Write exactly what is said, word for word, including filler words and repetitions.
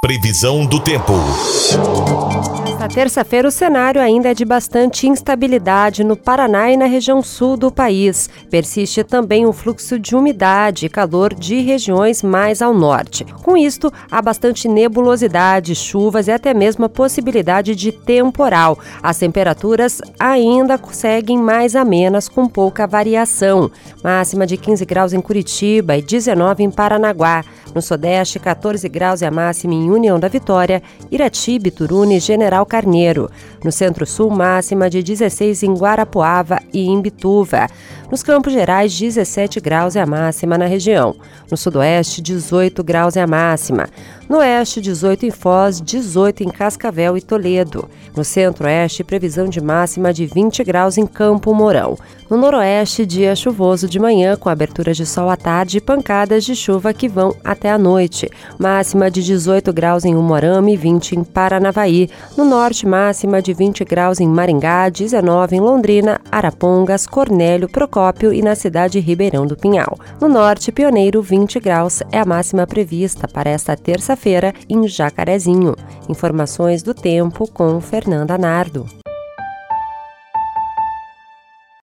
Previsão do tempo. Nesta terça-feira, o cenário ainda é de bastante instabilidade no Paraná e na região sul do país. Persiste também o fluxo de umidade e calor de regiões mais ao norte. Com isto, há bastante nebulosidade, chuvas e até mesmo a possibilidade de temporal. As temperaturas ainda seguem mais amenas, com pouca variação. Máxima de quinze graus em Curitiba e dezenove em Paranaguá. No Sudeste, catorze graus é a máxima em União da Vitória, Irati, Bituruna e General Carneiro. No Centro-Sul, máxima de dezesseis em Guarapuava e Imbituva. Nos Campos Gerais, dezessete graus é a máxima na região. No Sudoeste, dezoito graus é a máxima. No Oeste, dezoito em Foz, dezoito em Cascavel e Toledo. No Centro-Oeste, previsão de máxima de vinte graus em Campo Mourão. No Noroeste, dia chuvoso de manhã, com abertura de sol à tarde e pancadas de chuva que vão até a noite. Máxima de dezoito graus em Umuarama e vinte em Paranavaí. No Norte, máxima de vinte graus em Maringá, dezenove em Londrina, Arapongas, Cornélio, Procópio e na cidade de Ribeirão do Pinhal. No Norte, Pioneiro, vinte graus é a máxima prevista para esta terça-feira em Jacarezinho. Informações do tempo com Fernanda Nardo.